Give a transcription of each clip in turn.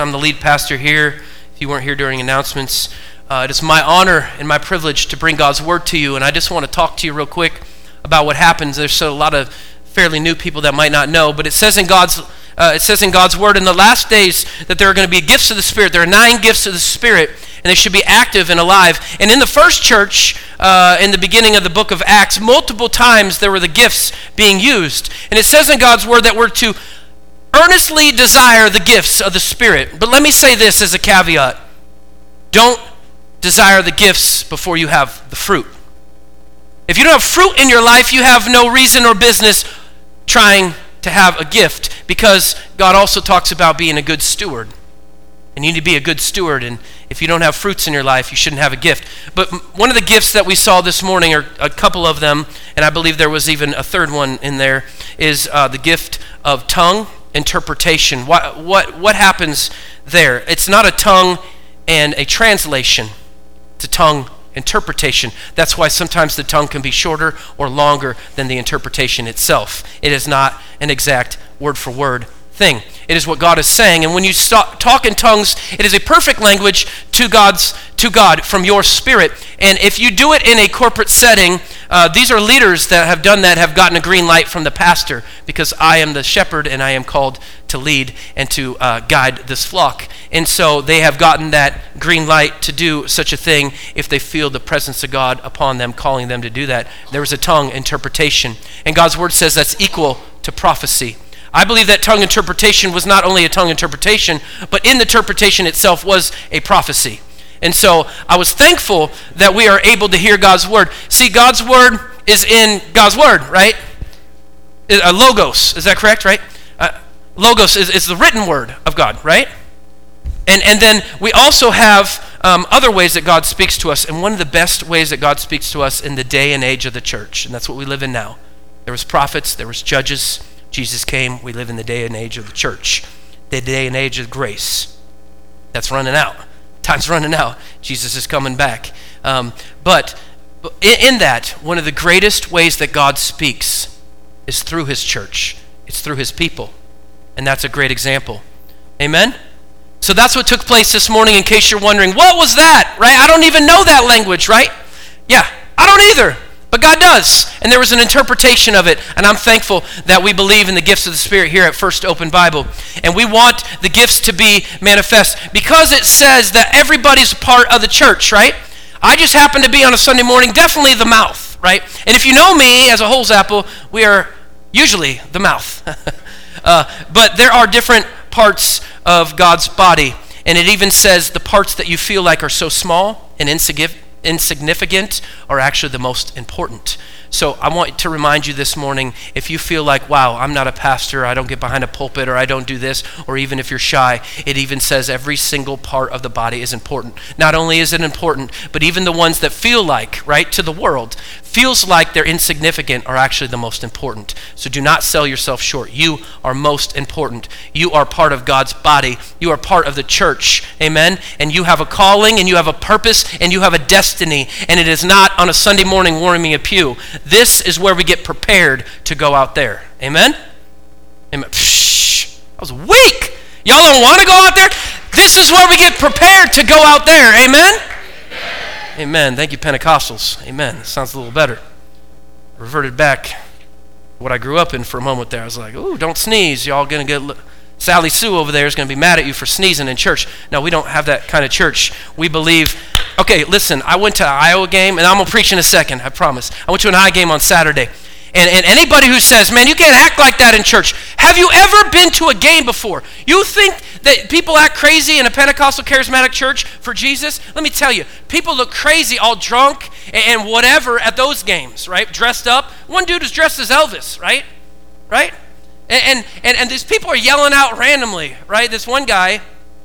I'm the lead pastor here. If you weren't here during announcements, it is my honor and my privilege to bring God's word to you. And I just want to talk to you real quick about what happens. There's a lot of fairly new people that might not know, but it says in God's word in the last days that there are going to be gifts of the Spirit. There are 9 gifts of the Spirit, and they should be active and alive. And in the first church, in the beginning of the book of Acts, multiple times there were the gifts being used. And it says in God's word that we're to earnestly desire the gifts of the Spirit. But let me say this as a caveat. Don't desire the gifts before you have the fruit. If you don't have fruit in your life, you have no reason or business trying to have a gift, because God also talks about being a good steward. And you need to be a good steward, and if you don't have fruits in your life, you shouldn't have a gift. But one of the gifts that we saw this morning, or a couple of them, and I believe there was even a third one in there, is the gift of tongue interpretation. What happens there? It's not a tongue and a translation. It's a tongue interpretation. That's why sometimes the tongue can be shorter or longer than the interpretation itself. It is not an exact word-for-word thing. It is what God is saying. And when you talk in tongues, it is a perfect language to God from your spirit. And if you do it in a corporate setting, these are leaders that have done that, have gotten a green light from the pastor, because I am the shepherd and I am called to lead and to guide this flock. And so they have gotten that green light to do such a thing if they feel the presence of God upon them, calling them to do that. There was a tongue interpretation. And God's word says that's equal to prophecy. I believe that tongue interpretation was not only a tongue interpretation, but in the interpretation itself was a prophecy. And so I was thankful that we are able to hear God's word. See, God's word is in God's word, right? Logos, is that correct, right? Logos is the written word of God, right? And then we also have other ways that God speaks to us. And one of the best ways that God speaks to us in the day and age of the church, and that's what we live in now. There was prophets, there was judges. Jesus came. We live in the day and age of the church. The day and age of grace. That's running out. Time's running out. Jesus is coming back. But in that, one of the greatest ways that God speaks is through his church. It's through his people. And that's a great example. Amen? So that's what took place this morning, in case you're wondering, what was that, right? I don't even know that language, right? Yeah, I don't either. But God does, and there was an interpretation of it, and I'm thankful that we believe in the gifts of the Spirit here at First Open Bible, and we want the gifts to be manifest, because it says that everybody's a part of the church, right? I just happen to be on a Sunday morning, definitely the mouth, right? And if you know me as a Holes apple, we are usually the mouth. But there are different parts of God's body, and it even says the parts that you feel like are so small and insignificant are actually the most important. So I want to remind you this morning, if you feel like, wow, I'm not a pastor, I don't get behind a pulpit, or I don't do this, or even if you're shy, it even says every single part of the body is important. Not only is it important, but even the ones that feel like, right, to the world, feels like they're insignificant are actually the most important. So do not sell yourself short. You are most important. You are part of God's body. You are part of the church. Amen? And you have a calling, and you have a purpose, and you have a destiny. And it is not on a Sunday morning warming a pew. This is where we get prepared to go out there. Amen? Amen. Psh, I was weak. Y'all don't want to go out there? This is where we get prepared to go out there. Amen? Amen. Thank you, Pentecostals. Amen. Sounds a little better. Reverted back to what I grew up in for a moment there. I was like, ooh, don't sneeze. Y'all going to get... Sally Sue over there is going to be mad at you for sneezing in church. No, we don't have that kind of church. We believe... Okay, listen, I went to an Iowa game, and I'm going to preach in a second, I promise. I went to an Iowa game on Saturday. And anybody who says, man, you can't act like that in church. Have you ever been to a game before? You think that people act crazy in a Pentecostal charismatic church for Jesus? Let me tell you, people look crazy, all drunk and whatever at those games, right? Dressed up. One dude was dressed as Elvis, right? Right? And these people are yelling out randomly, right? This one guy,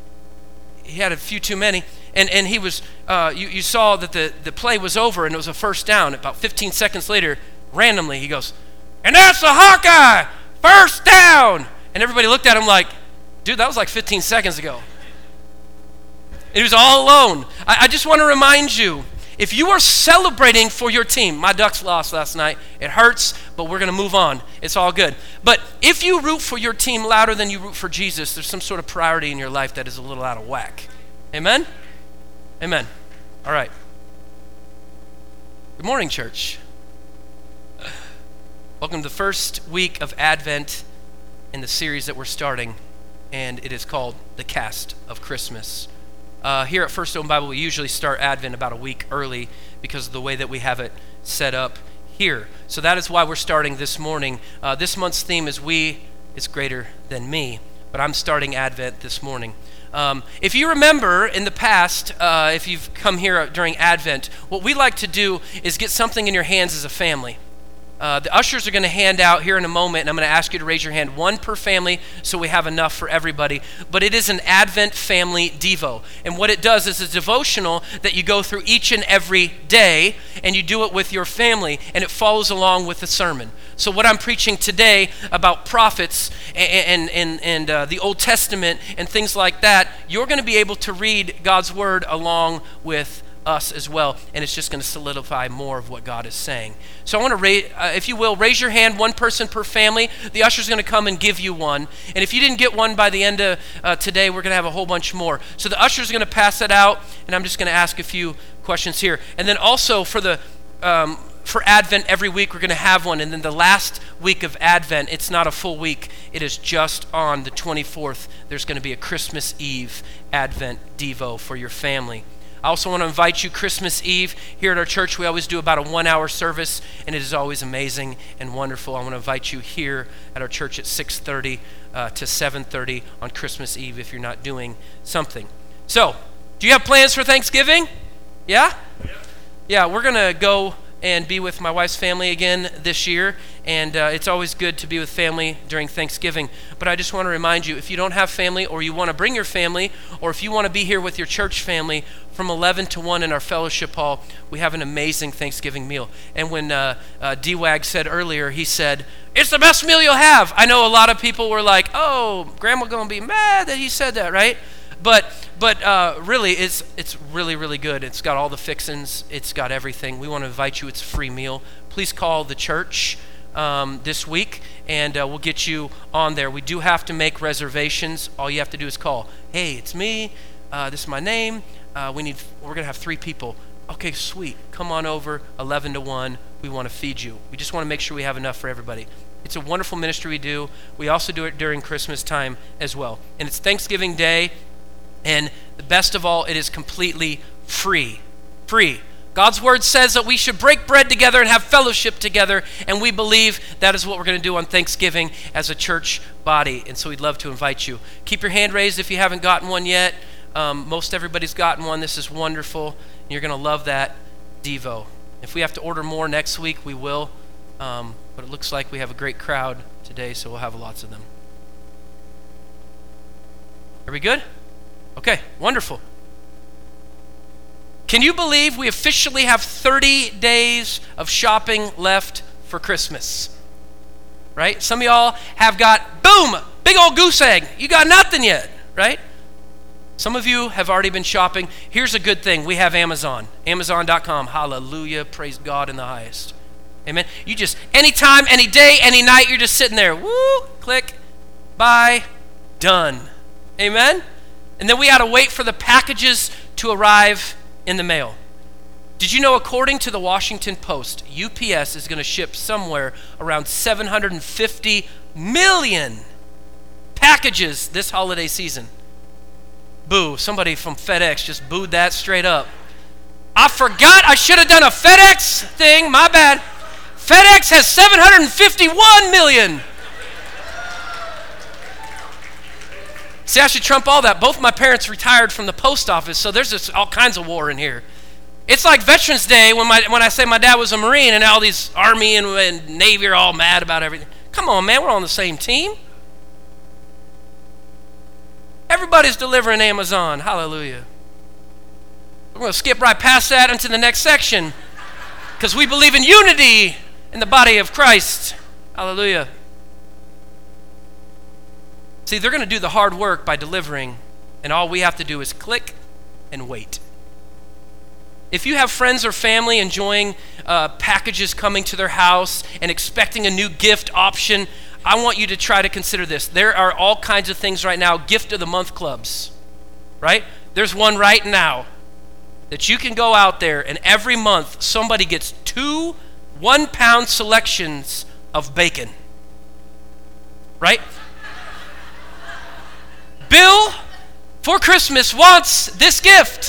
he had a few too many. And he was, you saw that the play was over and it was a first down. About 15 seconds later, randomly, he goes, and that's a Hawkeye, first down. And everybody looked at him like, dude, that was like 15 seconds ago. And he was all alone. I just want to remind you, If you are celebrating for your team, my Ducks lost last night. It hurts, but we're going to move on. It's all good. But if you root for your team louder than you root for Jesus, there's some sort of priority in your life that is a little out of whack. Amen? Amen. All right. Good morning, church. Welcome to the first week of Advent in the series that we're starting, and it is called The Cast of Christmas. Here at First Open Bible, we usually start Advent about a week early because of the way that we have it set up here. So that is why we're starting this morning. This month's theme is We is Greater Than Me, but I'm starting Advent this morning. If you remember in the past, if you've come here during Advent, what we like to do is get something in your hands as a family. The ushers are going to hand out here in a moment, and I'm going to ask you to raise your hand, one per family, so we have enough for everybody. But it is an Advent family devo. And what it does is a devotional that you go through each and every day, and you do it with your family, and it follows along with the sermon. So what I'm preaching today about prophets and the Old Testament and things like that, you're going to be able to read God's word along with us as well, and it's just going to solidify more of what God is saying. So I want to, if you will, raise your hand, one person per family. The usher's going to come and give you one, and if you didn't get one by the end of today, we're going to have a whole bunch more. So the usher's going to pass it out, and I'm just going to ask a few questions here. And then also for Advent every week, we're going to have one, and then the last week of Advent, it's not a full week. It is just on the 24th. There's going to be a Christmas Eve Advent Devo for your family. I also want to invite you Christmas Eve. Here at our church, we always do about a 1-hour service, and it is always amazing and wonderful. I want to invite you here at our church at 6:30 to 7:30 on Christmas Eve if you're not doing something. So, do you have plans for Thanksgiving? Yeah? Yeah, we're going to go and be with my wife's family again this year, and it's always good to be with family during Thanksgiving. But I just want to remind you, if you don't have family, or you want to bring your family, or if you want to be here with your church family, from 11 to 1 in our fellowship hall, we have an amazing Thanksgiving meal. And when D-Wag said earlier, he said, "It's the best meal you'll have." I know a lot of people were like, "Oh, Grandma gonna be mad that he said that," right? But really, it's really, really good. It's got all the fixins. It's got everything. We want to invite you. It's a free meal. Please call the church this week, and we'll get you on there. We do have to make reservations. All you have to do is call. "Hey, it's me. This is my name. We're going to have 3 people." "Okay, sweet. Come on over, 11 to 1. We want to feed you." We just want to make sure we have enough for everybody. It's a wonderful ministry we do. We also do it during Christmas time as well. And it's Thanksgiving Day. And the best of all, it is completely free. Free. God's word says that we should break bread together and have fellowship together, and we believe that is what we're going to do on Thanksgiving as a church body, and so we'd love to invite you. Keep your hand raised if you haven't gotten one yet. Most everybody's gotten one. This is wonderful. You're going to love that Devo. If we have to order more next week, we will, but it looks like we have a great crowd today, so we'll have lots of them. Are we good? Okay, wonderful. Can you believe we officially have 30 days of shopping left for Christmas? Right? Some of y'all have got, boom, big old goose egg. You got nothing yet, right? Some of you have already been shopping. Here's a good thing. We have Amazon. Amazon.com. Hallelujah. Praise God in the highest. Amen. You just, anytime, any day, any night, you're just sitting there. Woo, click, buy, done. Amen. And then we had to wait for the packages to arrive in the mail. Did you know, according to the Washington Post, UPS is going to ship somewhere around 750 million packages this holiday season? Boo. Somebody from FedEx just booed that straight up. I forgot I should have done a FedEx thing. My bad. FedEx has 751 million. See, I should trump all that. Both my parents retired from the post office, so there's just all kinds of war in here. It's like Veterans Day when I say my dad was a Marine and all these Army and Navy are all mad about everything. Come on, man, we're on the same team. Everybody's delivering Amazon. Hallelujah. We're going to skip right past that into the next section because we believe in unity in the body of Christ. Hallelujah. See, they're going to do the hard work by delivering, and all we have to do is click and wait. If you have friends or family enjoying packages coming to their house and expecting a new gift option, I want you to try to consider this. There are all kinds of things right now, gift of the month clubs, right? There's one right now that you can go out there and every month somebody gets 2 1-pound selections of bacon, right? Bill, for Christmas, wants this gift.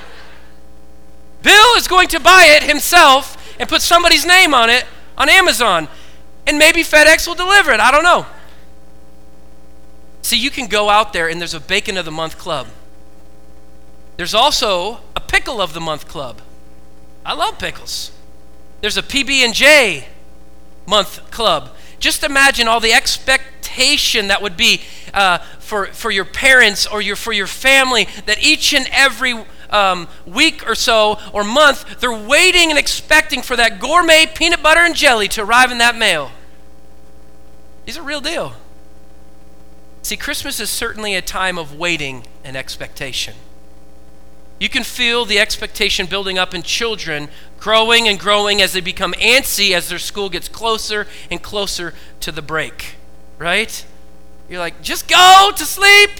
Bill is going to buy it himself and put somebody's name on it on Amazon. And maybe FedEx will deliver it. I don't know. See, you can go out there and there's a Bacon of the Month club. There's also a Pickle of the Month club. I love pickles. There's a PB&J month club. Just imagine all the expectation that would be for your parents or for your family, that each and every week or so or month, they're waiting and expecting for that gourmet peanut butter and jelly to arrive in that mail. These are real deal. See, Christmas is certainly a time of waiting and expectation. You can feel the expectation building up in children, growing and growing as they become antsy as their school gets closer and closer to the break, right? You're like, just go to sleep.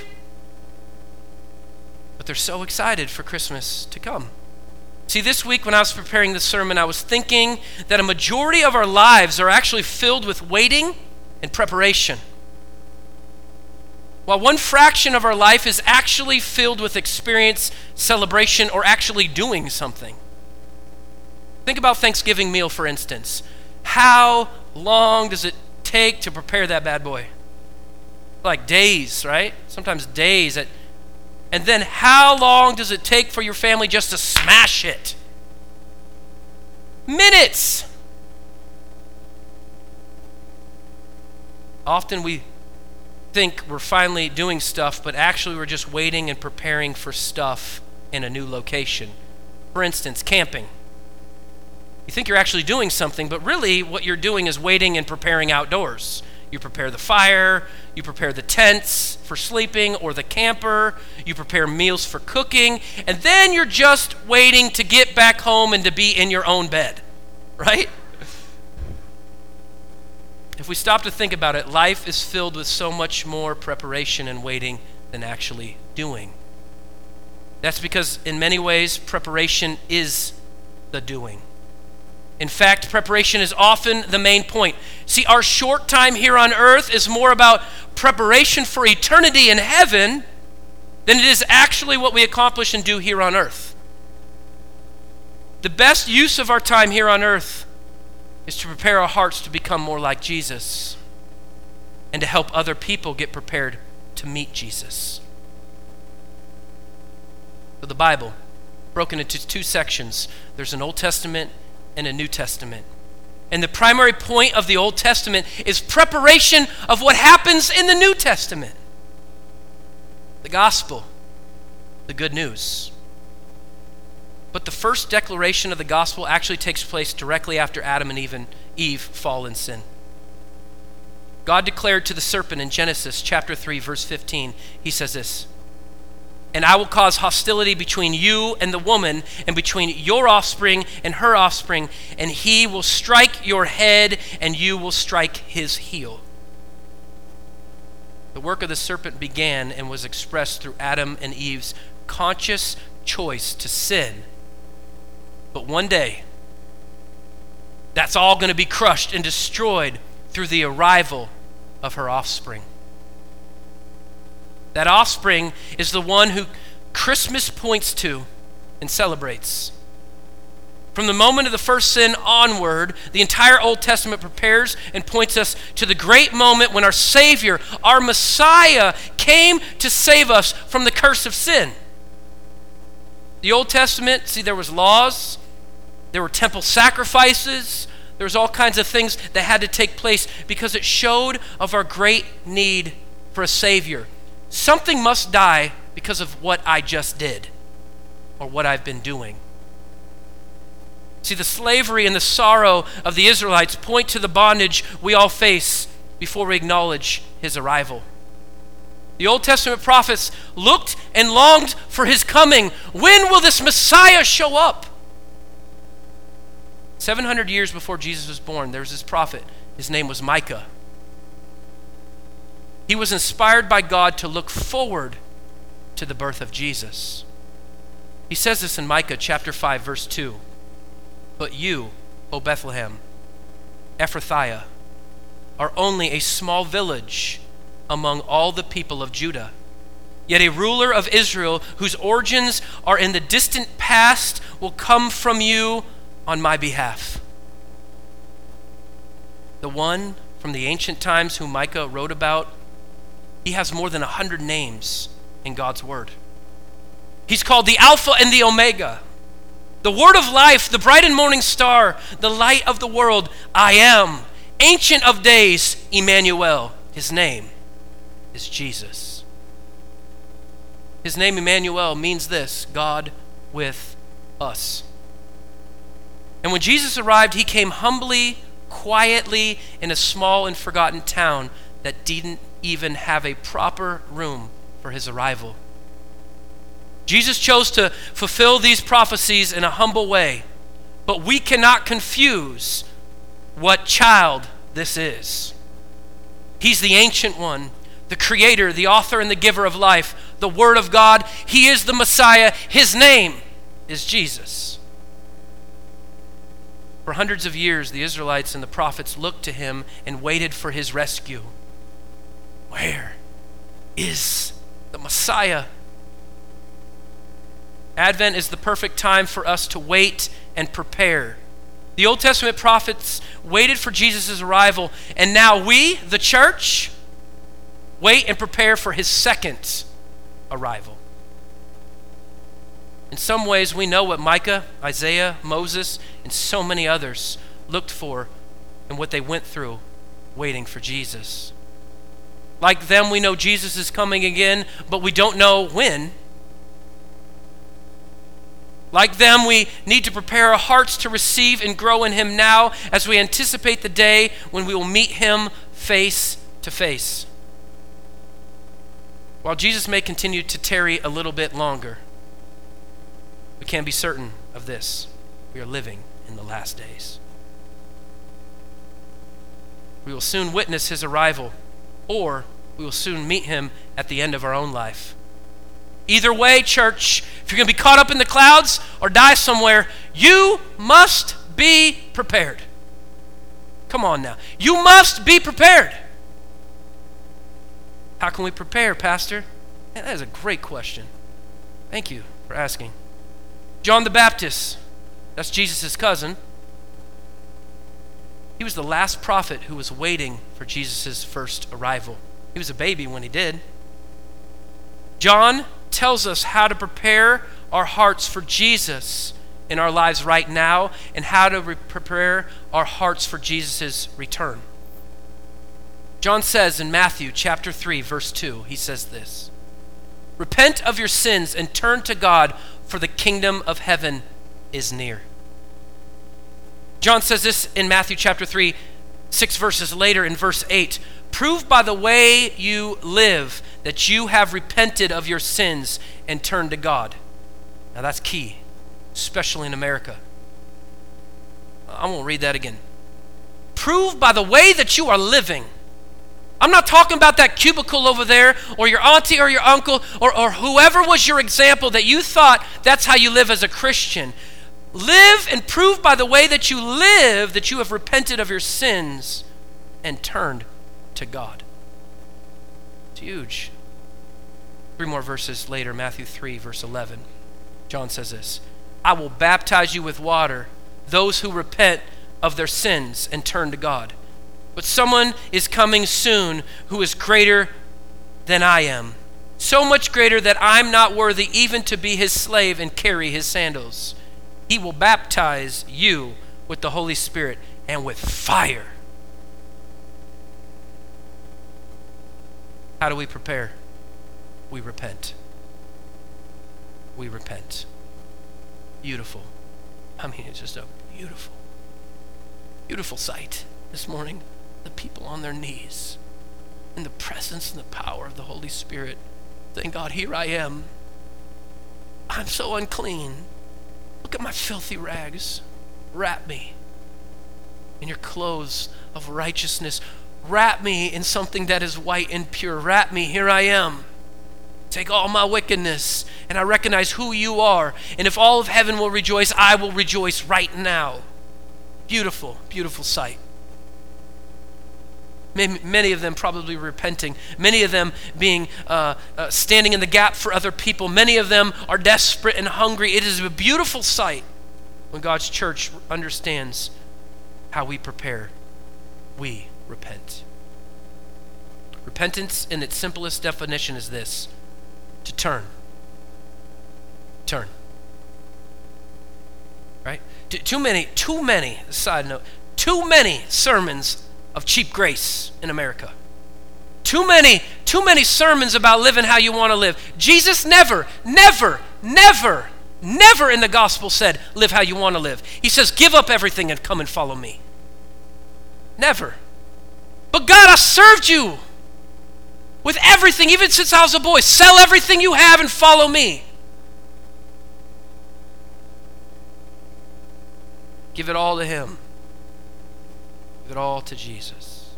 But they're so excited for Christmas to come. See, this week when I was preparing this sermon, I was thinking that a majority of our lives are actually filled with waiting and preparation, while one fraction of our life is actually filled with experience, celebration, or actually doing something. Think about Thanksgiving meal, for instance. How long does it take to prepare that bad boy? Like days, right? Sometimes days. And then how long does it take for your family just to smash it? Minutes. Often we think we're finally doing stuff, but actually we're just waiting and preparing for stuff in a new location. For instance, camping. You think you're actually doing something, but really what you're doing is waiting and preparing outdoors. You prepare the fire, you prepare the tents for sleeping or the camper, you prepare meals for cooking, and then you're just waiting to get back home and to be in your own bed, right? If we stop to think about it, life is filled with so much more preparation and waiting than actually doing. That's because in many ways, preparation is the doing. In fact, preparation is often the main point. See, our short time here on earth is more about preparation for eternity in heaven than it is actually what we accomplish and do here on earth. The best use of our time here on earth is to prepare our hearts to become more like Jesus and to help other people get prepared to meet Jesus. So the Bible, broken into 2 sections. There's an Old Testament and a New Testament. And the primary point of the Old Testament is preparation of what happens in the New Testament. The gospel, the good news. But the first declaration of the gospel actually takes place directly after Adam and Eve fall in sin. God declared to the serpent in Genesis chapter 3, verse 15, he says this, "And I will cause hostility between you and the woman, and between your offspring and her offspring, and he will strike your head, and you will strike his heel." The work of the serpent began and was expressed through Adam and Eve's conscious choice to sin. But one day, that's all going to be crushed and destroyed through the arrival of her offspring. That offspring is the one who Christmas points to and celebrates. From the moment of the first sin onward, the entire Old Testament prepares and points us to the great moment when our Savior, our Messiah, came to save us from the curse of sin. The Old Testament, see, there was laws, there were temple sacrifices, there was all kinds of things that had to take place because it showed of our great need for a Savior. Something must die because of what I just did or what I've been doing. See, the slavery and the sorrow of the Israelites point to the bondage we all face before we acknowledge his arrival. The Old Testament prophets looked and longed for his coming. When will this Messiah show up? 700 years before Jesus was born, there was this prophet. His name was Micah. He was inspired by God to look forward to the birth of Jesus. He says this in Micah chapter 5, verse 2. But you, O Bethlehem, Ephrathiah, are only a small village among all the people of Judah. Yet a ruler of Israel, whose origins are in the distant past, will come from you on my behalf. The one from the ancient times whom Micah wrote about, he has more than 100 names in God's word. He's called the Alpha and the Omega, the word of life, the bright and morning star, the light of the world. I am, Ancient of Days, Emmanuel. His name is Jesus. His name, Emmanuel, means this: God with us. And when Jesus arrived, he came humbly, quietly, in a small and forgotten town that didn't even have a proper room for his arrival. Jesus chose to fulfill these prophecies in a humble way, but we cannot confuse what child this is. He's the Ancient One, the Creator, the Author and the Giver of life, the Word of God. He is the Messiah. His name is Jesus. For hundreds of years, the Israelites and the prophets looked to him and waited for his rescue. Where is the Messiah? Advent is the perfect time for us to wait and prepare. The Old Testament prophets waited for Jesus' arrival, and now we, the church, wait and prepare for his second arrival. In some ways, we know what Micah, Isaiah, Moses, and so many others looked for and what they went through waiting for Jesus. Like them, we know Jesus is coming again, but we don't know when. Like them, we need to prepare our hearts to receive and grow in him now as we anticipate the day when we will meet him face to face. While Jesus may continue to tarry a little bit longer, we can be certain of this: we are living in the last days. We will soon witness his arrival, or we will soon meet him at the end of our own life. Either way, church, if you're going to be caught up in the clouds or die somewhere, you must be prepared. Come on now. You must be prepared. How can we prepare, Pastor? Man, that is a great question. Thank you for asking. John the Baptist, that's Jesus' cousin. He was the last prophet who was waiting for Jesus' first arrival. He was a baby when he did. John tells us how to prepare our hearts for Jesus in our lives right now and how to prepare our hearts for Jesus' return. John says in Matthew chapter 3, verse 2, he says this: "Repent of your sins and turn to God, for the kingdom of heaven is near." John says this in Matthew chapter 3, 6 verses later in verse 8, "Prove by the way you live that you have repented of your sins and turned to God." Now that's key, especially in America. I won't read that again. Prove by the way that you are living. I'm not talking about that cubicle over there or your auntie or your uncle or whoever was your example that you thought that's how you live as a Christian. Live and prove by the way that you live that you have repented of your sins and turned to God. It's huge. 3 more verses later, Matthew 3, verse 11. John says this: "I will baptize you with water, those who repent of their sins and turn to God. But someone is coming soon who is greater than I am, so much greater that I'm not worthy even to be his slave and carry his sandals. He will baptize you with the Holy Spirit and with fire." How do we prepare? We repent. We repent. Beautiful. I mean, it's just a beautiful, beautiful sight this morning. The people on their knees in the presence and the power of the Holy Spirit. Thank God, here I am. I'm so unclean. Look at my filthy rags. Wrap me in your clothes of righteousness. Wrap me in something that is white and pure. Wrap me, here I am. Take all my wickedness, and I recognize who you are. And if all of heaven will rejoice, I will rejoice right now. Beautiful, beautiful sight. Many of them probably repenting. Many of them being standing in the gap for other people. Many of them are desperate and hungry. It is a beautiful sight when God's church understands how we prepare. We repent. Repentance in its simplest definition is this: to turn. Turn. Right? Too many, side note, too many sermons of cheap grace in America. Too many sermons about living how you want to live. Jesus never in the gospel said, live how you want to live. He says, give up everything and come and follow me. Never. But God, I served you with everything, even since I was a boy. Sell everything you have and follow me. Give it all to him. Give it all to Jesus.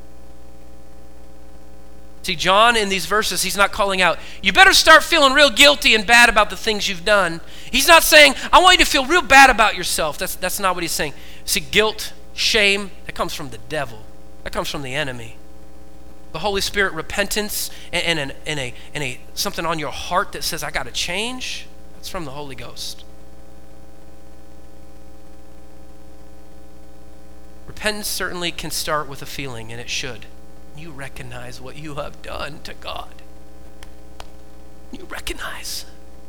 See, John in these verses, he's not calling out, you better start feeling real guilty and bad about the things you've done. He's not saying, I want you to feel real bad about yourself. That's not what he's saying. See, guilt, shame, that comes from the devil. That comes from the enemy. The Holy Spirit, repentance, and something on your heart that says, I got to change, that's from the Holy Ghost. Repentance certainly can start with a feeling, and it should. You recognize what you have done to God. You recognize.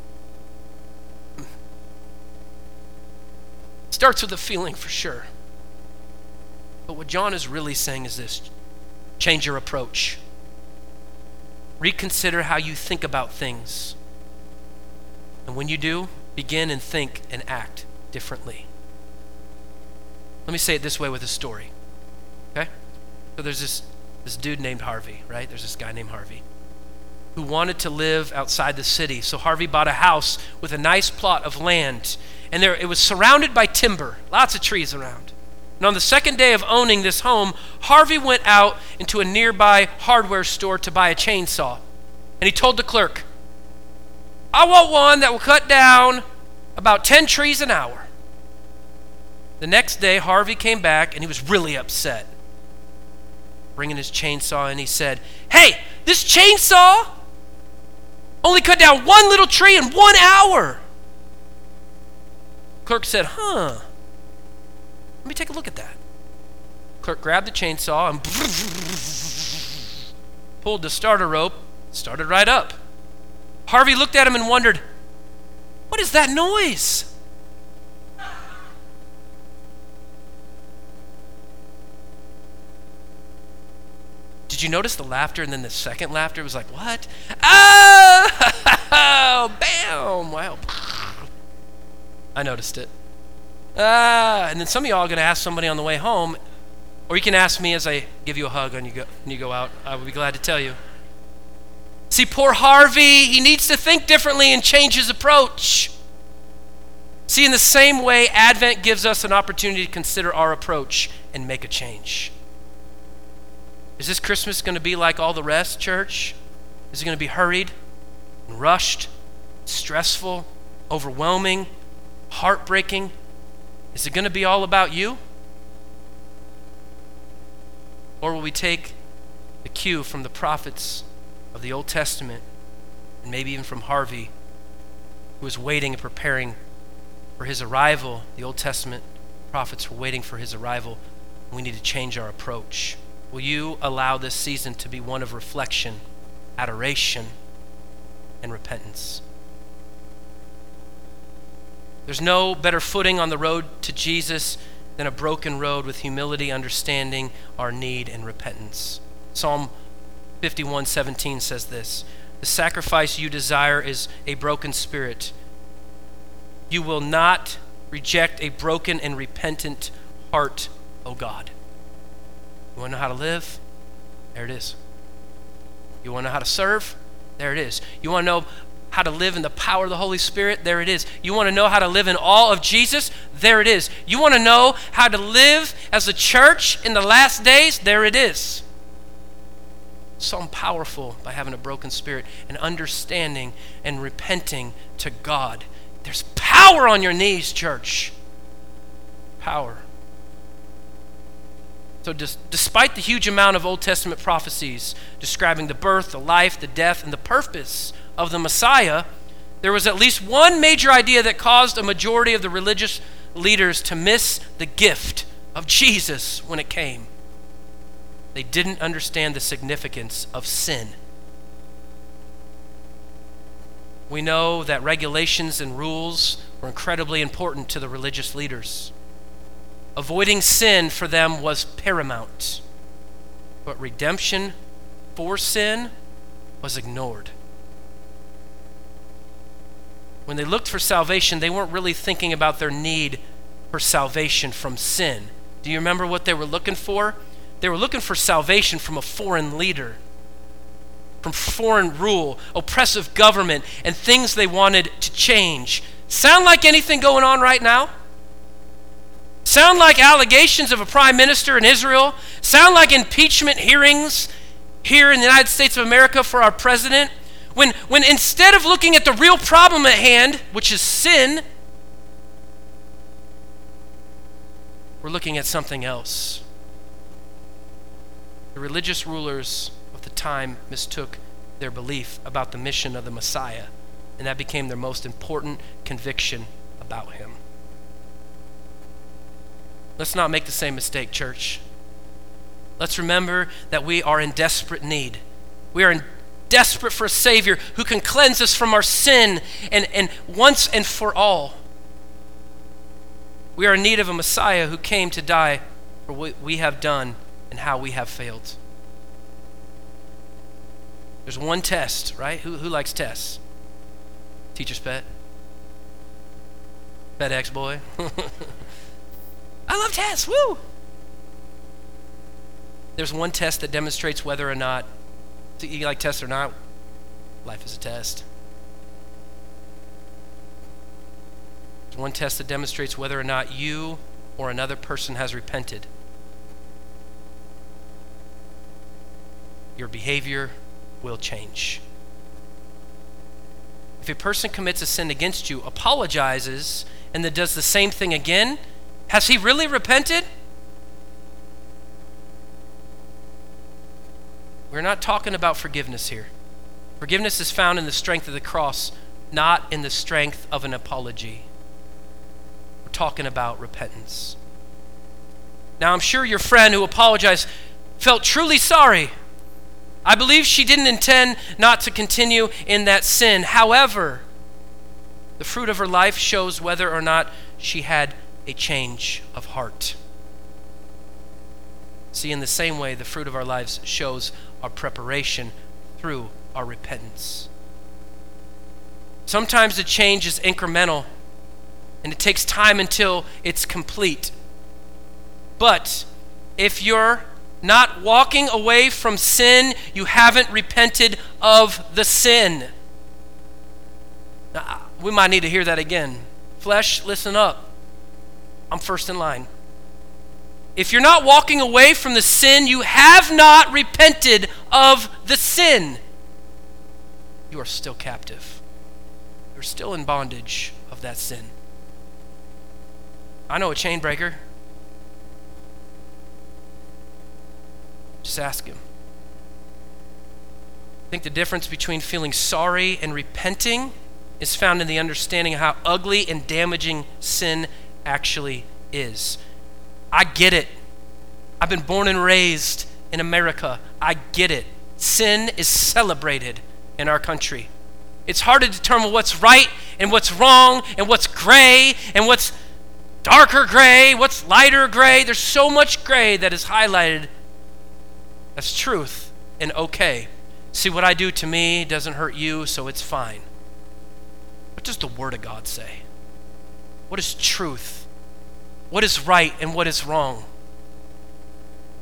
Starts with a feeling for sure. But what John is really saying is this: change your approach. Reconsider how you think about things. And when you do, begin and think and act differently. Let me say it this way with a story. Okay? So there's this dude named Harvey, right? There's this guy named Harvey who wanted to live outside the city. So Harvey bought a house with a nice plot of land. And it was surrounded by timber, lots of trees around. And on the second day of owning this home, Harvey went out into a nearby hardware store to buy a chainsaw. And he told the clerk, I want one that will cut down about 10 trees an hour. The next day, Harvey came back and he was really upset, bringing his chainsaw, and he said, hey, this chainsaw only cut down one little tree in 1 hour. Clerk said, let me take a look at that. Clerk grabbed the chainsaw and pulled the starter rope, started right up. Harvey looked at him and wondered, what is that noise? Did you notice the laughter and then the second laughter was like, what? Oh, bam, wow. I noticed it. And then some of y'all are going to ask somebody on the way home, or you can ask me as I give you a hug when you go out. I will be glad to tell you. See, poor Harvey, he needs to think differently and change his approach. See, in the same way, Advent gives us an opportunity to consider our approach and make a change. Is this Christmas going to be like all the rest, church? Is it going to be hurried, and rushed, stressful, overwhelming, heartbreaking? Is it going to be all about you? Or will we take the cue from the prophets of the Old Testament, and maybe even from Harvey, who was waiting and preparing for his arrival? The Old Testament prophets were waiting for his arrival. We need to change our approach. Will you allow this season to be one of reflection, adoration, and repentance? There's no better footing on the road to Jesus than a broken road with humility, understanding our need, and repentance. Psalm 51:17 says this: the sacrifice you desire is a broken spirit. You will not reject a broken and repentant heart, O God. You want to know how to live? There it is. You want to know how to serve? There it is. You want to know how to live in the power of the Holy Spirit? There it is. You want to know how to live in awe of Jesus? There it is. You want to know how to live as a church in the last days? There it is. So powerful by having a broken spirit and understanding and repenting to God. There's power on your knees, church. Power. So despite the huge amount of Old Testament prophecies describing the birth, the life, the death, and the purpose of the Messiah, there was at least one major idea that caused a majority of the religious leaders to miss the gift of Jesus when it came. They didn't understand the significance of sin. We know that regulations and rules were incredibly important to the religious leaders. Avoiding sin for them was paramount. But redemption for sin was ignored. When they looked for salvation, they weren't really thinking about their need for salvation from sin. Do you remember what they were looking for? They were looking for salvation from a foreign leader, from foreign rule, oppressive government, and things they wanted to change. Sound like anything going on right now? Sound like allegations of a prime minister in Israel? Sound like impeachment hearings here in the United States of America for our president? When instead of looking at the real problem at hand, which is sin, we're looking at something else. The religious rulers of the time mistook their belief about the mission of the Messiah, and that became their most important conviction about him. Let's not make the same mistake, church. Let's remember that we are in desperate need. We are desperate for a Savior who can cleanse us from our sin and once and for all. We are in need of a Messiah who came to die for what we have done and how we have failed. There's one test, right? Who likes tests? Teacher's pet? FedEx boy? I love tests, woo! There's one test that demonstrates whether or not, you like tests or not, life is a test. There's one test that demonstrates whether or not you or another person has repented. Your behavior will change. If a person commits a sin against you, apologizes, and then does the same thing again, has he really repented? We're not talking about forgiveness here. Forgiveness is found in the strength of the cross, not in the strength of an apology. We're talking about repentance. Now, I'm sure your friend who apologized felt truly sorry. I believe she didn't intend not to continue in that sin. However, the fruit of her life shows whether or not she had a change of heart. See, in the same way, the fruit of our lives shows our preparation through our repentance. Sometimes the change is incremental, and it takes time until it's complete. But if you're not walking away from sin, you haven't repented of the sin. Now, we might need to hear that again. Flesh, listen up. I'm first in line. If you're not walking away from the sin, you have not repented of the sin. You are still captive. You're still in bondage of that sin. I know a chain breaker. Just ask him. I think the difference between feeling sorry and repenting is found in the understanding of how ugly and damaging sin actually is. I get it. I've been born and raised in America. I get it. Sin is celebrated in our country. It's hard to determine what's right and what's wrong and what's gray and what's darker gray, what's lighter gray. There's so much gray that is highlighted as truth and okay. See, what I do to me doesn't hurt you, so it's fine. What does the Word of God say? What is truth? What is right and what is wrong?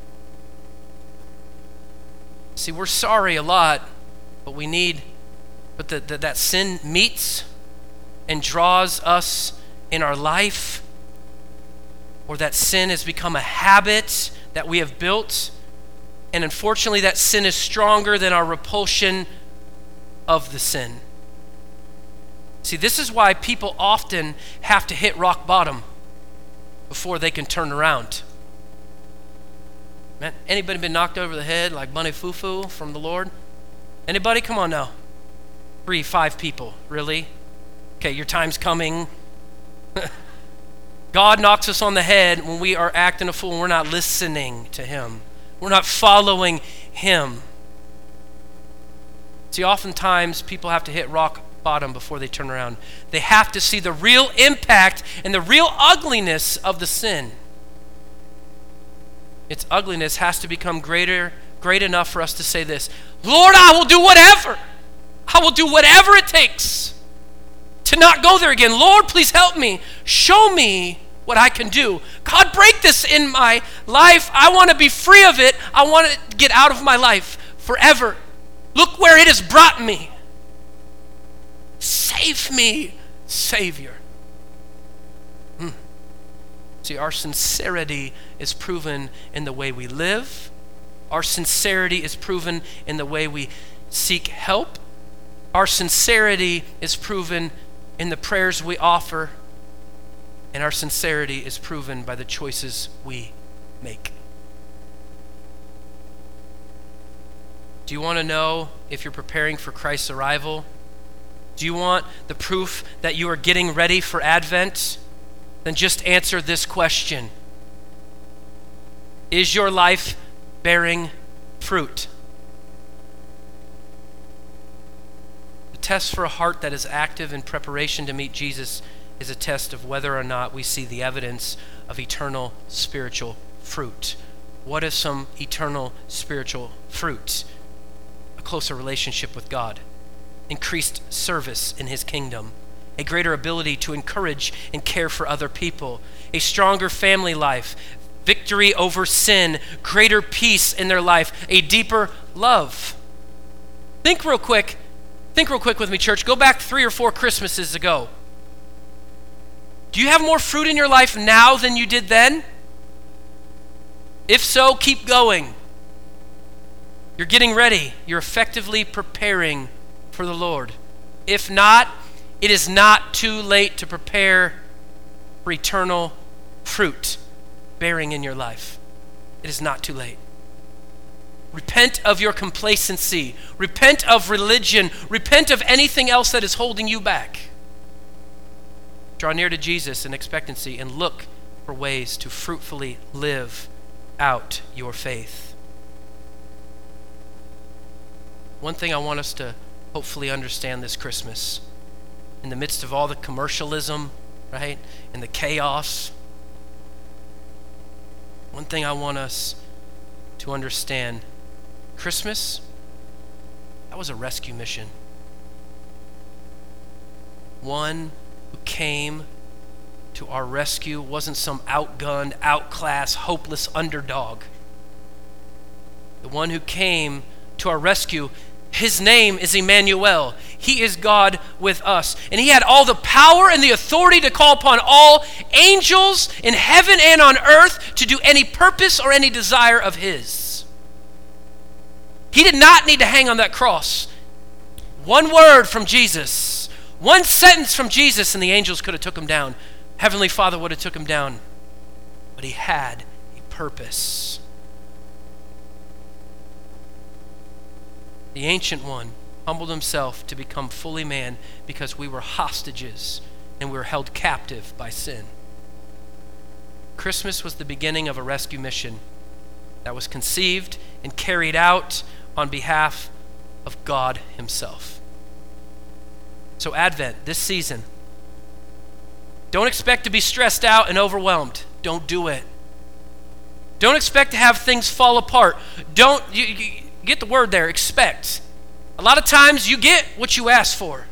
See, we're sorry a lot, but we need but that sin meets and draws us in our life, or that sin has become a habit that we have built, and unfortunately that sin is stronger than our repulsion of the sin. See, this is why people often have to hit rock bottom before they can turn around. Man, anybody been knocked over the head like Bunny Foo-Foo from the Lord? Anybody? Come on now. 3, 5 people. Really? Okay, your time's coming. God knocks us on the head when we are acting a fool and we're not listening to him. We're not following him. See, oftentimes people have to hit rock bottom before they turn around. They have to see the real impact and the real ugliness of the sin. Its ugliness has to become great enough for us to say this: Lord, I will do whatever. I will do whatever it takes to not go there again. Lord, please help me. Show me what I can do. God, break this in my life. I want to be free of it. I want to get out of my life forever. Look where it has brought me. Save me, Savior. See, our sincerity is proven in the way we live. Our sincerity is proven in the way we seek help. Our sincerity is proven in the prayers we offer. And our sincerity is proven by the choices we make. Do you want to know if you're preparing for Christ's arrival? Do you want the proof that you are getting ready for Advent? Then just answer this question. Is your life bearing fruit? The test for a heart that is active in preparation to meet Jesus is a test of whether or not we see the evidence of eternal spiritual fruit. What is some eternal spiritual fruit? A closer relationship with God, increased service in his kingdom, a greater ability to encourage and care for other people, a stronger family life, victory over sin, greater peace in their life, a deeper love. Think real quick with me, church. Go back 3 or 4 Christmases ago. Do you have more fruit in your life now than you did then? If so, keep going. You're getting ready. You're effectively preparing for the Lord. If not, it is not too late to prepare for eternal fruit bearing in your life. It is not too late. Repent of your complacency. Repent of religion. Repent of anything else that is holding you back. Draw near to Jesus in expectancy and look for ways to fruitfully live out your faith. One thing I want us to hopefully understand this Christmas, in the midst of all the commercialism, right, and the chaos, one thing I want us to understand, Christmas, that was a rescue mission. One who came to our rescue wasn't some outgunned, outclassed, hopeless underdog. The one who came to our rescue, his name is Emmanuel. He is God with us. And he had all the power and the authority to call upon all angels in heaven and on earth to do any purpose or any desire of his. He did not need to hang on that cross. One word from Jesus, one sentence from Jesus, and the angels could have took him down. Heavenly Father would have took him down. But he had a purpose. The Ancient One humbled himself to become fully man because we were hostages and we were held captive by sin. Christmas was the beginning of a rescue mission that was conceived and carried out on behalf of God himself. So Advent, this season, don't expect to be stressed out and overwhelmed. Don't do it. Don't expect to have things fall apart. You get the word there, expect. A lot of times you get what you ask for.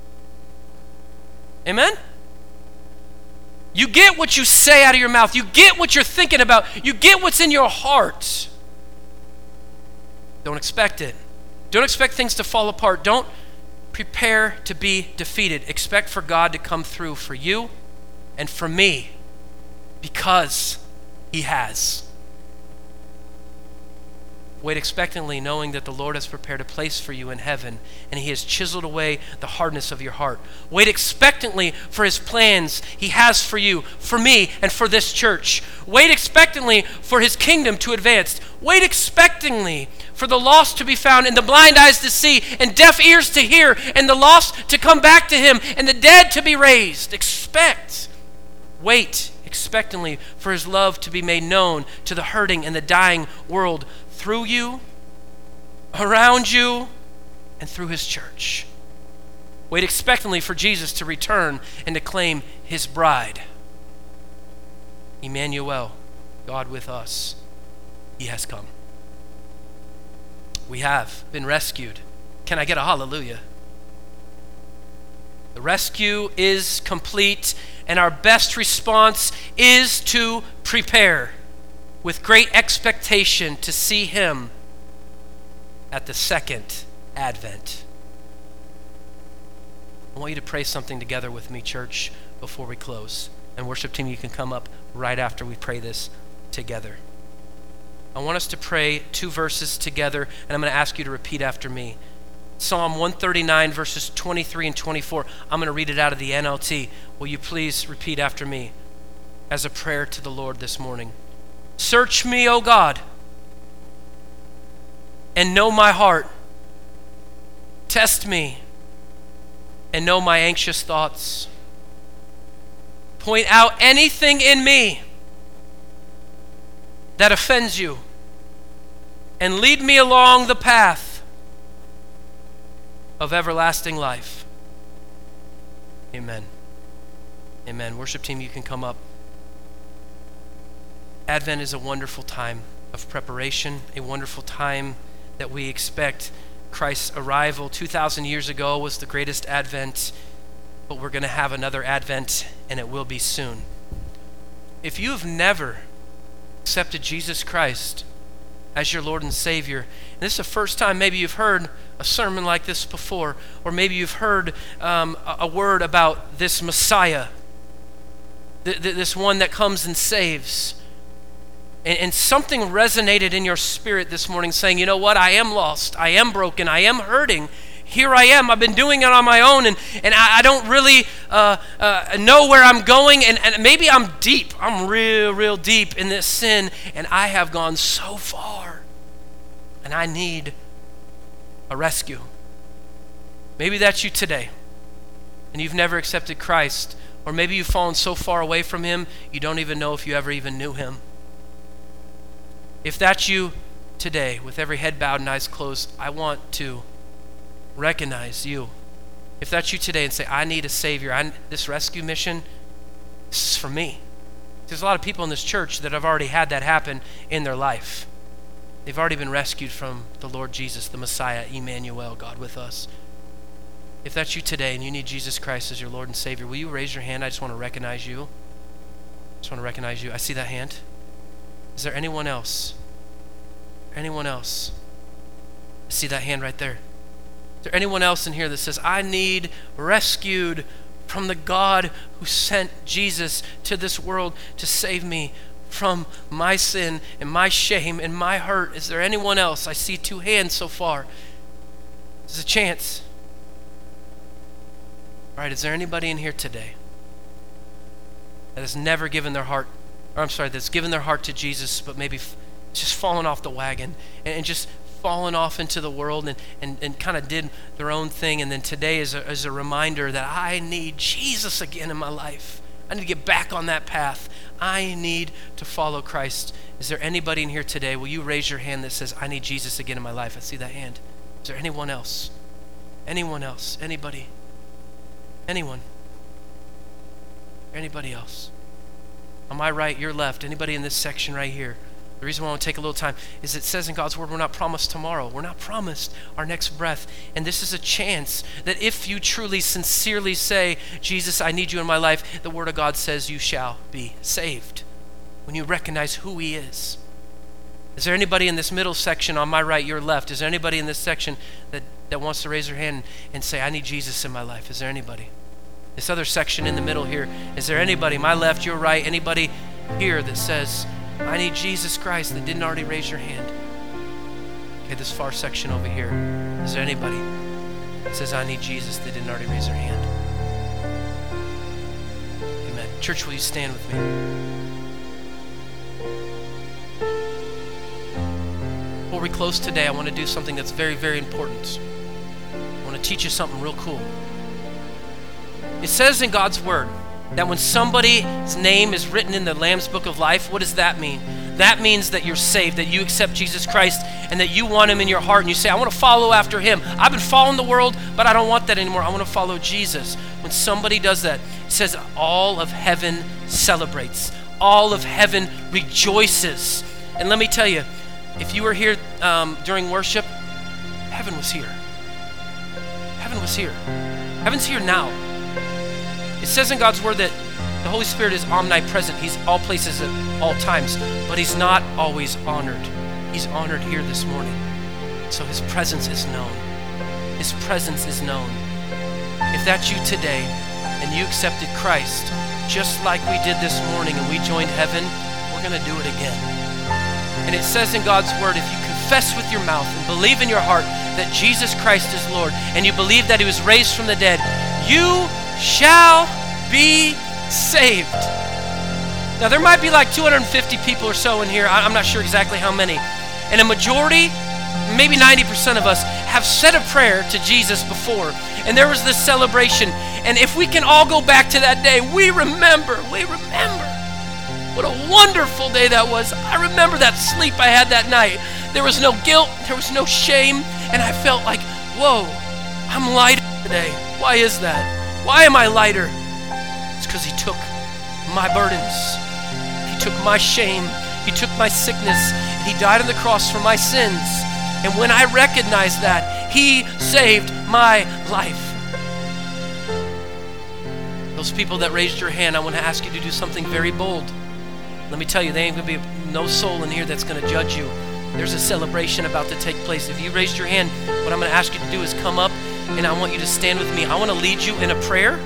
Amen? You get what you say out of your mouth. You get what you're thinking about. You get what's in your heart. Don't expect it. Don't expect things to fall apart. Don't prepare to be defeated. Expect for God to come through for you and for me, because he has. Wait expectantly, knowing that the Lord has prepared a place for you in heaven, and he has chiseled away the hardness of your heart. Wait expectantly for his plans he has for you, for me, and for this church. Wait expectantly for his kingdom to advance. Wait expectantly for the lost to be found, and the blind eyes to see, and deaf ears to hear, and the lost to come back to him, and the dead to be raised. Expect. Wait expectantly for his love to be made known to the hurting and the dying world through you, around you, and through his church. Wait expectantly for Jesus to return and to claim his bride. Emmanuel, God with us, he has come. We have been rescued. Can I get a hallelujah? The rescue is complete, and our best response is to prepare with great expectation to see him at the second advent. I want you to pray something together with me, church, before we close. And worship team, you can come up right after we pray this together. I want us to pray 2 verses together, and I'm going to ask you to repeat after me. Psalm 139, verses 23 and 24. I'm going to read it out of the NLT. Will you please repeat after me as a prayer to the Lord this morning? Search me, O God, and know my heart. Test me and know my anxious thoughts. Point out anything in me that offends you, and lead me along the path of everlasting life. Amen. Amen. Worship team, you can come up. Advent is a wonderful time of preparation, a wonderful time that we expect Christ's arrival. 2,000 years ago was the greatest Advent, but we're going to have another Advent, and it will be soon. If you have never accepted Jesus Christ as your Lord and Savior, and this is the first time maybe you've heard a sermon like this before, or maybe you've heard a word about this Messiah, this one that comes and saves, and something resonated in your spirit this morning saying, you know what, I am lost, I am broken, I am hurting. Here I am, I've been doing it on my own, and I don't really know where I'm going, and maybe I'm deep, I'm real deep in this sin, and I have gone so far, and I need a rescue. Maybe that's you today, and you've never accepted Christ, or maybe you've fallen so far away from him, you don't even know if you ever even knew him. If that's you today, with every head bowed and eyes closed, I want to recognize you. If that's you today and say, I need a Savior, this rescue mission, this is for me. There's a lot of people in this church that have already had that happen in their life. They've already been rescued from the Lord Jesus, the Messiah, Emmanuel, God with us. If that's you today and you need Jesus Christ as your Lord and Savior, will you raise your hand? I just want to recognize you. I see that hand. Is there anyone else? Anyone else? I see that hand right there. Is there anyone else in here that says, I need rescued from the God who sent Jesus to this world to save me from my sin and my shame and my hurt? Is there anyone else? I see 2 hands so far. There's a chance. All right, is there anybody in here today that has never given their heart, that's given their heart to Jesus, but maybe just fallen off the wagon and just fallen off into the world and kind of did their own thing, and then today is a reminder that I need Jesus again in my life. I need to get back on that path. I need to follow Christ. Is there anybody in here today? Will you raise your hand that says, I need Jesus again in my life? I see that hand. Is there anyone else? Anyone else? Anybody? Anyone? Anybody else? On my right, your left. Anybody in this section right here? The reason why I want to take a little time is it says in God's word we're not promised tomorrow. We're not promised our next breath. And this is a chance that if you truly, sincerely say, Jesus, I need you in my life, the word of God says you shall be saved when you recognize who he is. Is there anybody in this middle section on my right, your left? Is there anybody in this section that wants to raise their hand and say, I need Jesus in my life? Is there anybody? This other section in the middle here, is there anybody, my left, your right, anybody here that says, I need Jesus Christ, that didn't already raise your hand? Okay, this far section over here, is there anybody that says, I need Jesus, that didn't already raise their hand? Amen. Church, will you stand with me? Before we close today, I want to do something that's very, very important. I want to teach you something real cool. It says in God's Word that when somebody's name is written in the Lamb's Book of Life, what does that mean? That means that you're saved, that you accept Jesus Christ, and that you want Him in your heart, and you say, I want to follow after Him. I've been following the world, but I don't want that anymore. I want to follow Jesus. When somebody does that, it says all of heaven celebrates. All of heaven rejoices. And let me tell you, if you were here during worship, heaven was here. Heaven was here. Heaven's here now. It says in God's Word that the Holy Spirit is omnipresent. He's all places at all times, but He's not always honored. He's honored here this morning. So His presence is known. His presence is known. If that's you today and you accepted Christ, just like we did this morning and we joined heaven, we're going to do it again. And it says in God's Word, if you confess with your mouth and believe in your heart that Jesus Christ is Lord, and you believe that He was raised from the dead, you shall be saved. Now, there might be like 250 people or so in here. I'm not sure exactly how many. And a majority, maybe 90% of us, have said a prayer to Jesus before. And there was this celebration. And if we can all go back to that day, we remember. What a wonderful day that was. I remember that sleep I had that night. There was no guilt, there was no shame, and I felt like, whoa, I'm lighter today. Why is that? Why am I lighter? It's because He took my burdens. He took my shame. He took my sickness. And He died on the cross for my sins. And when I recognized that, He saved my life. Those people that raised your hand, I want to ask you to do something very bold. Let me tell you, there ain't going to be no soul in here that's going to judge you. There's a celebration about to take place. If you raised your hand, what I'm going to ask you to do is come up, and I want you to stand with me. I want to lead you in a prayer.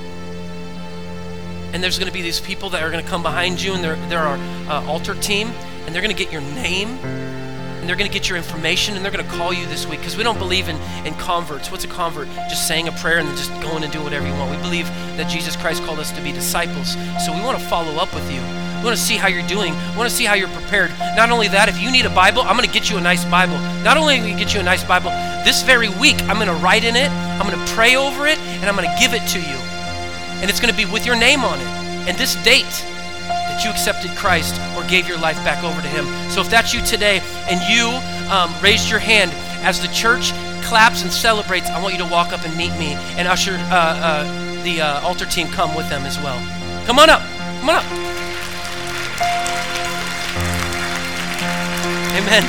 And there's going to be these people that are going to come behind you, and they're our altar team, and they're going to get your name, and they're going to get your information, and they're going to call you this week, because we don't believe in converts. What's a convert? Just saying a prayer and then just going and do whatever you want. We believe that Jesus Christ called us to be disciples. So we want to follow up with you. We want to see how you're doing. We want to see how you're prepared. Not only that, if you need a Bible, I'm going to get you a nice Bible. Not only am I going to get you a nice Bible, this very week, I'm going to write in it, I'm going to pray over it, and I'm going to give it to you. And it's going to be with your name on it. And this date that you accepted Christ or gave your life back over to Him. So if that's you today and you raised your hand as the church claps and celebrates, I want you to walk up and meet me and usher the altar team come with them as well. Come on up. Come on up. Amen.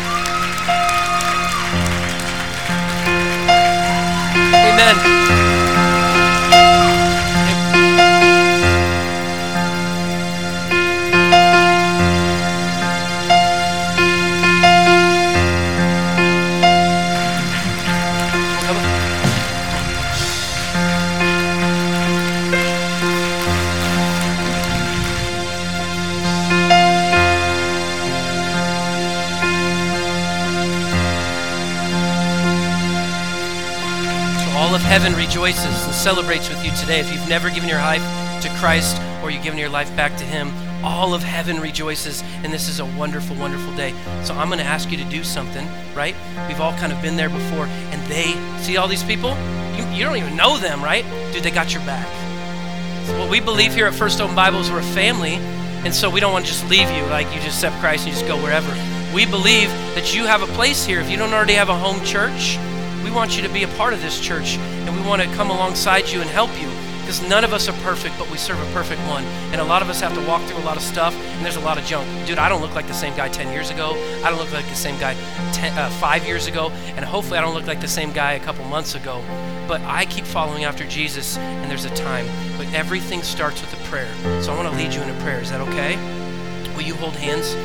Amen. Heaven rejoices and celebrates with you today. If you've never given your life to Christ or you've given your life back to Him, all of heaven rejoices, and this is a wonderful, wonderful day. So I'm going to ask you to do something, right? We've all kind of been there before, and they, see all these people? You don't even know them, right? Dude, they got your back. So what we believe here at First Open Bible is we're a family, and so we don't want to just leave you, like you just accept Christ and you just go wherever. We believe that you have a place here. If you don't already have a home church, we want you to be a part of this church, and we want to come alongside you and help you, because none of us are perfect, but we serve a perfect one. And a lot of us have to walk through a lot of stuff, and there's a lot of junk. Dude, I don't look like the same guy 10 years ago. I don't look like the same guy 5 years ago, and hopefully I don't look like the same guy a couple months ago. But I keep following after Jesus, and there's a time. But everything starts with a prayer. So I want to lead you in a prayer. Is that okay? Will you hold hands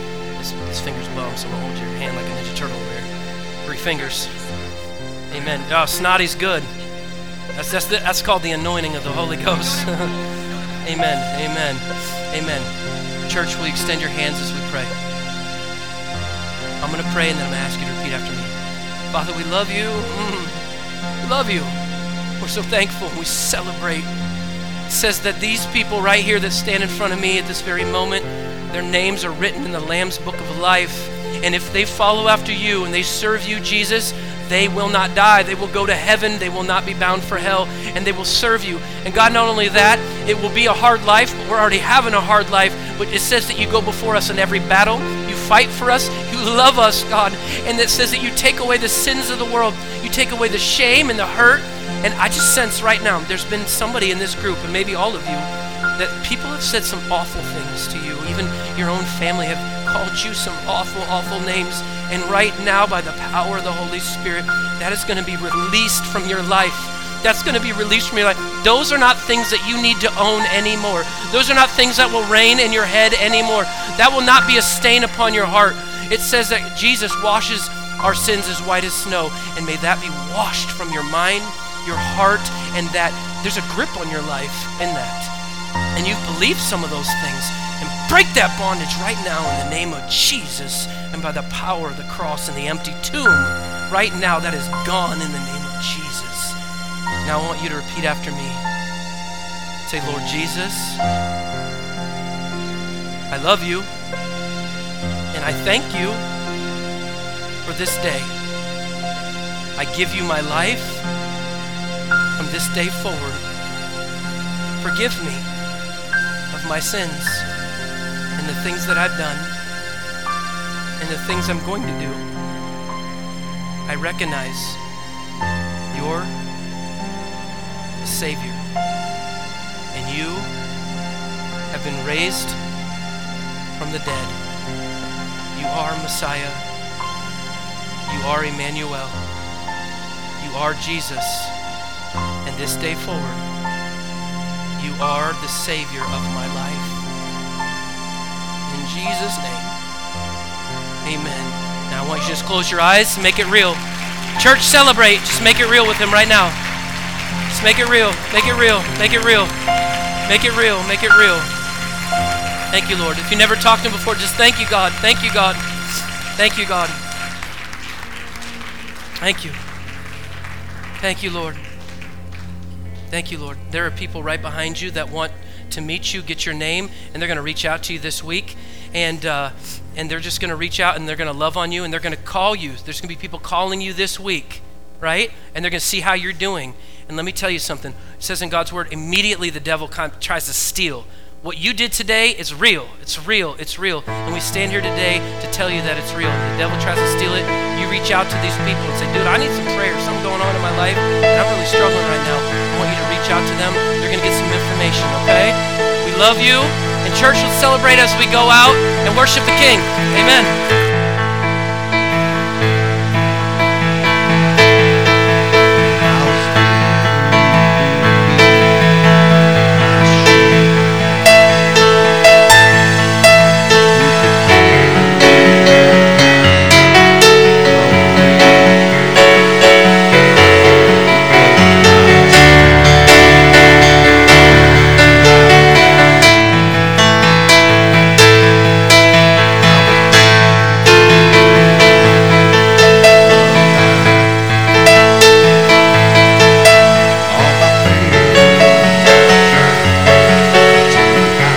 This finger's bum, so we'll hold your hand like a Ninja Turtle over here. 3 fingers. Amen. Oh, snotty's good. That's called the anointing of the Holy Ghost. Amen. Amen. Amen. Church, will you extend your hands as we pray? I'm going to pray and then I'm going to ask you to repeat after me. Father, we love you. We love you. We're so thankful. We celebrate. It says that these people right here that stand in front of me at this very moment, their names are written in the Lamb's Book of Life. And if they follow after you and they serve you, Jesus, they will not die. They will go to heaven. They will not be bound for hell. And they will serve you. And God, not only that, it will be a hard life, but we're already having a hard life. But it says that you go before us in every battle. You fight for us. You love us, God. And it says that you take away the sins of the world. You take away the shame and the hurt. And I just sense right now, there's been somebody in this group, and maybe all of you, that people have said some awful things to you. Even your own family have called you some awful, awful names. And right now, by the power of the Holy Spirit, that is going to be released from your life. That's going to be released from your life. Those are not things that you need to own anymore. Those are not things that will reign in your head anymore. That will not be a stain upon your heart. It says that Jesus washes our sins as white as snow. And may that be washed from your mind, your heart, and that there's a grip on your life in that. And you've believed some of those things. And break that bondage right now in the name of Jesus and by the power of the cross and the empty tomb. Right now, that is gone in the name of Jesus. Now I want you to repeat after me. Say, Lord Jesus, I love you and I thank you for this day. I give you my life from this day forward. Forgive me of my sins and the things that I've done and the things I'm going to do. I recognize you're the Savior and you have been raised from the dead. You are Messiah. You are Emmanuel. You are Jesus. And this day forward, you are the Savior of my life. In Jesus' name, amen. Now I want you to just close your eyes and make it real. Church, celebrate. Just make it real with him right now. Just make it real. Make it real. Make it real. Make it real. Make it real. Thank you, Lord. If you never talked to him before, just thank you, God. Thank you, God. Thank you, God. Thank you. Thank you, Lord. Thank you, Lord. There are people right behind you that want to meet you, get your name, and they're going to reach out to you this week. And they're just going to reach out and they're going to love on you and they're going to call you. There's going to be people calling you this week, right? And they're going to see how you're doing. And let me tell you something. It says in God's word, immediately the devil tries to steal. What you did today is real. It's real. It's real. And we stand here today to tell you that it's real. If the devil tries to steal it, you reach out to these people and say, dude, I need some prayer. Something going on in my life, and I'm really struggling right now. I want you to reach out to them. They're going to get some information, okay? We love you. And church, let's celebrate as we go out and worship the King. Amen.